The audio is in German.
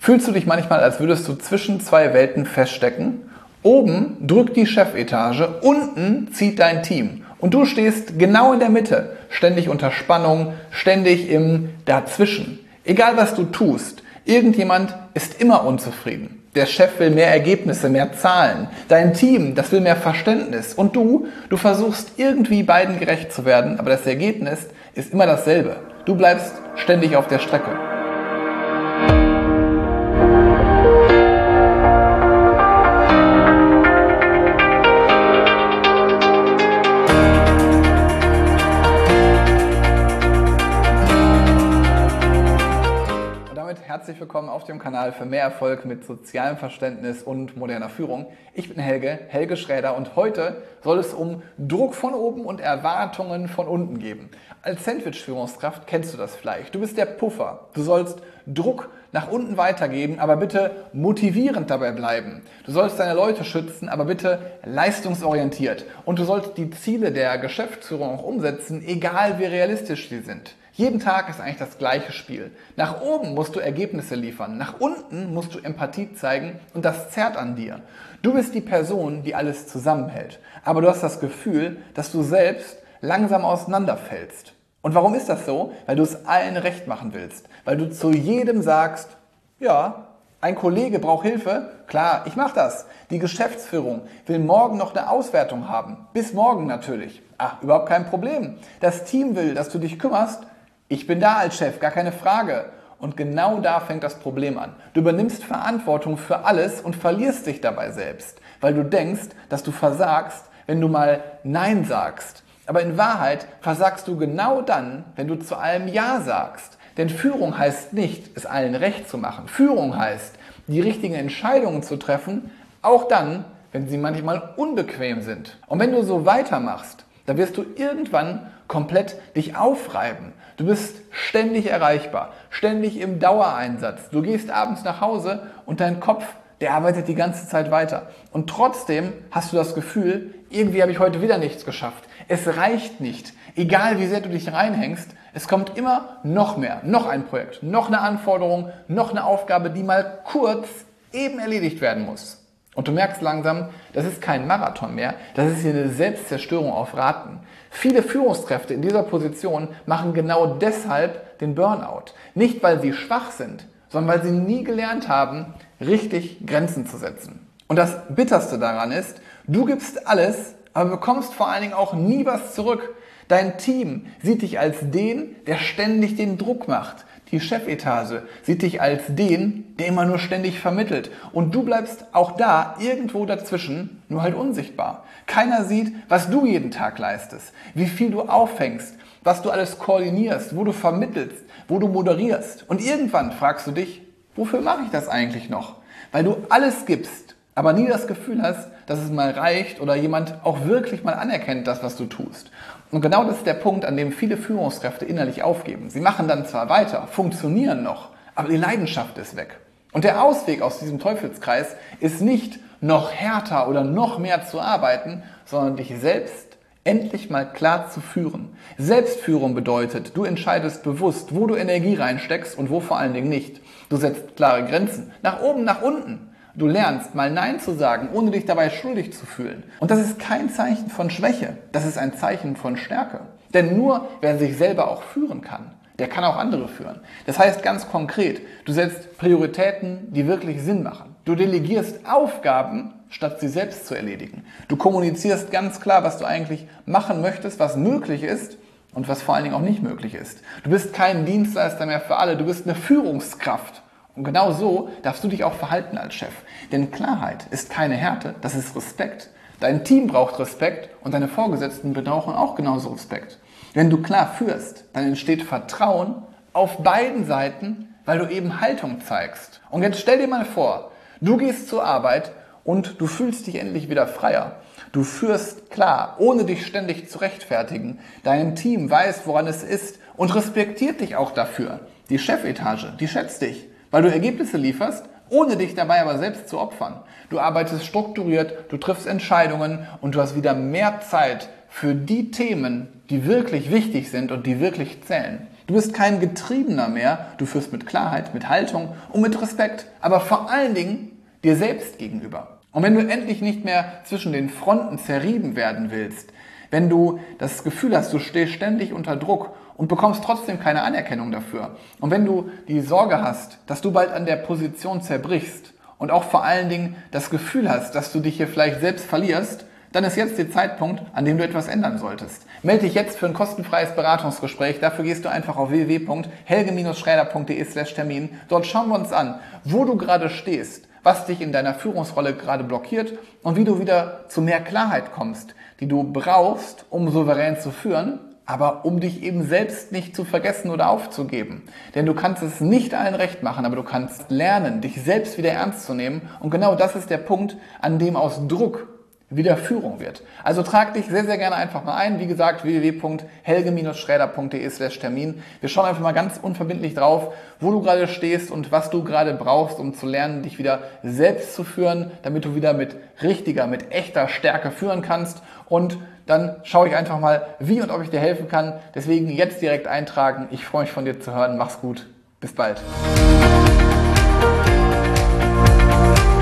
Fühlst du dich manchmal, als würdest du zwischen zwei Welten feststecken? Oben drückt die Chefetage, unten zieht dein Team. Und du stehst genau in der Mitte, ständig unter Spannung, ständig im Dazwischen. Egal was du tust, irgendjemand ist immer unzufrieden. Der Chef will mehr Ergebnisse, mehr Zahlen. Dein Team, das will mehr Verständnis. Und du versuchst irgendwie beiden gerecht zu werden, aber das Ergebnis ist immer dasselbe. Du bleibst ständig auf der Strecke. Herzlich willkommen auf dem Kanal für mehr Erfolg mit sozialem Verständnis und moderner Führung. Ich bin Helge Schräder, und heute soll es um Druck von oben und Erwartungen von unten gehen. Als Sandwich-Führungskraft kennst du das vielleicht. Du bist der Puffer. Du sollst Druck nach unten weitergeben, aber bitte motivierend dabei bleiben. Du sollst deine Leute schützen, aber bitte leistungsorientiert. Und du sollst die Ziele der Geschäftsführung auch umsetzen, egal wie realistisch sie sind. Jeden Tag ist eigentlich das gleiche Spiel. Nach oben musst du Ergebnisse liefern, nach unten musst du Empathie zeigen, und das zerrt an dir. Du bist die Person, die alles zusammenhält, aber du hast das Gefühl, dass du selbst langsam auseinanderfällst. Und warum ist das so? Weil du es allen recht machen willst, weil du zu jedem sagst, ja, ein Kollege braucht Hilfe, klar, ich mache das. Die Geschäftsführung will morgen noch eine Auswertung haben, bis morgen natürlich. Ach, überhaupt kein Problem. Das Team will, dass du dich kümmerst. Ich bin da als Chef, gar keine Frage. Und genau da fängt das Problem an. Du übernimmst Verantwortung für alles und verlierst dich dabei selbst, weil du denkst, dass du versagst, wenn du mal Nein sagst. Aber in Wahrheit versagst du genau dann, wenn du zu allem Ja sagst. Denn Führung heißt nicht, es allen recht zu machen. Führung heißt, die richtigen Entscheidungen zu treffen, auch dann, wenn sie manchmal unbequem sind. Und wenn du so weitermachst, dann wirst du irgendwann komplett dich aufreiben. Du bist ständig erreichbar, ständig im Dauereinsatz. Du gehst abends nach Hause und dein Kopf, der arbeitet die ganze Zeit weiter. Und trotzdem hast du das Gefühl, irgendwie habe ich heute wieder nichts geschafft. Es reicht nicht. Egal wie sehr du dich reinhängst, es kommt immer noch mehr, noch ein Projekt, noch eine Anforderung, noch eine Aufgabe, die mal kurz eben erledigt werden muss. Und du merkst langsam, das ist kein Marathon mehr, das ist hier eine Selbstzerstörung auf Raten. Viele Führungskräfte in dieser Position machen genau deshalb den Burnout. Nicht, weil sie schwach sind, sondern weil sie nie gelernt haben, richtig Grenzen zu setzen. Und das Bitterste daran ist, du gibst alles, aber bekommst vor allen Dingen auch nie was zurück. Dein Team sieht dich als den, der ständig den Druck macht. Die Chefetage sieht dich als den, der immer nur ständig vermittelt. Und du bleibst auch da irgendwo dazwischen, nur halt unsichtbar. Keiner sieht, was du jeden Tag leistest, wie viel du auffängst, was du alles koordinierst, wo du vermittelst, wo du moderierst. Und irgendwann fragst du dich, wofür mache ich das eigentlich noch? Weil du alles gibst, aber nie das Gefühl hast, dass es mal reicht oder jemand auch wirklich mal anerkennt, das, was du tust. Und genau das ist der Punkt, an dem viele Führungskräfte innerlich aufgeben. Sie machen dann zwar weiter, funktionieren noch, aber die Leidenschaft ist weg. Und der Ausweg aus diesem Teufelskreis ist nicht, noch härter oder noch mehr zu arbeiten, sondern dich selbst endlich mal klar zu führen. Selbstführung bedeutet, du entscheidest bewusst, wo du Energie reinsteckst und wo vor allen Dingen nicht. Du setzt klare Grenzen, nach oben, nach unten. Du lernst, mal Nein zu sagen, ohne dich dabei schuldig zu fühlen. Und das ist kein Zeichen von Schwäche, das ist ein Zeichen von Stärke. Denn nur wer sich selber auch führen kann, der kann auch andere führen. Das heißt ganz konkret, du setzt Prioritäten, die wirklich Sinn machen. Du delegierst Aufgaben, statt sie selbst zu erledigen. Du kommunizierst ganz klar, was du eigentlich machen möchtest, was möglich ist und was vor allen Dingen auch nicht möglich ist. Du bist kein Dienstleister mehr für alle, du bist eine Führungskraft. Und genau so darfst du dich auch verhalten als Chef. Denn Klarheit ist keine Härte, das ist Respekt. Dein Team braucht Respekt und deine Vorgesetzten brauchen auch genauso Respekt. Wenn du klar führst, dann entsteht Vertrauen auf beiden Seiten, weil du eben Haltung zeigst. Und jetzt stell dir mal vor, du gehst zur Arbeit und du fühlst dich endlich wieder freier. Du führst klar, ohne dich ständig zu rechtfertigen. Dein Team weiß, woran es ist und respektiert dich auch dafür. Die Chefetage, die schätzt dich, weil du Ergebnisse lieferst, ohne dich dabei aber selbst zu opfern. Du arbeitest strukturiert, du triffst Entscheidungen und du hast wieder mehr Zeit für die Themen, die wirklich wichtig sind und die wirklich zählen. Du bist kein Getriebener mehr, du führst mit Klarheit, mit Haltung und mit Respekt, aber vor allen Dingen dir selbst gegenüber. Und wenn du endlich nicht mehr zwischen den Fronten zerrieben werden willst, wenn du das Gefühl hast, du stehst ständig unter Druck und bekommst trotzdem keine Anerkennung dafür, und wenn du die Sorge hast, dass du bald an der Position zerbrichst und auch vor allen Dingen das Gefühl hast, dass du dich hier vielleicht selbst verlierst, dann ist jetzt der Zeitpunkt, an dem du etwas ändern solltest. Melde dich jetzt für ein kostenfreies Beratungsgespräch. Dafür gehst du einfach auf www.helge-schräder.de/Termin. Dort schauen wir uns an, wo du gerade stehst, was dich in deiner Führungsrolle gerade blockiert und wie du wieder zu mehr Klarheit kommst, die du brauchst, um souverän zu führen, aber um dich eben selbst nicht zu vergessen oder aufzugeben. Denn du kannst es nicht allen recht machen, aber du kannst lernen, dich selbst wieder ernst zu nehmen. Und genau das ist der Punkt, an dem aus Druck wieder Führung wird. Also trag dich sehr, sehr gerne einfach mal ein. Wie gesagt, www.helge-schräder.de/Termin. Wir schauen einfach mal ganz unverbindlich drauf, wo du gerade stehst und was du gerade brauchst, um zu lernen, dich wieder selbst zu führen, damit du wieder mit richtiger, mit echter Stärke führen kannst. Und dann schaue ich einfach mal, wie und ob ich dir helfen kann. Deswegen jetzt direkt eintragen. Ich freue mich von dir zu hören. Mach's gut. Bis bald.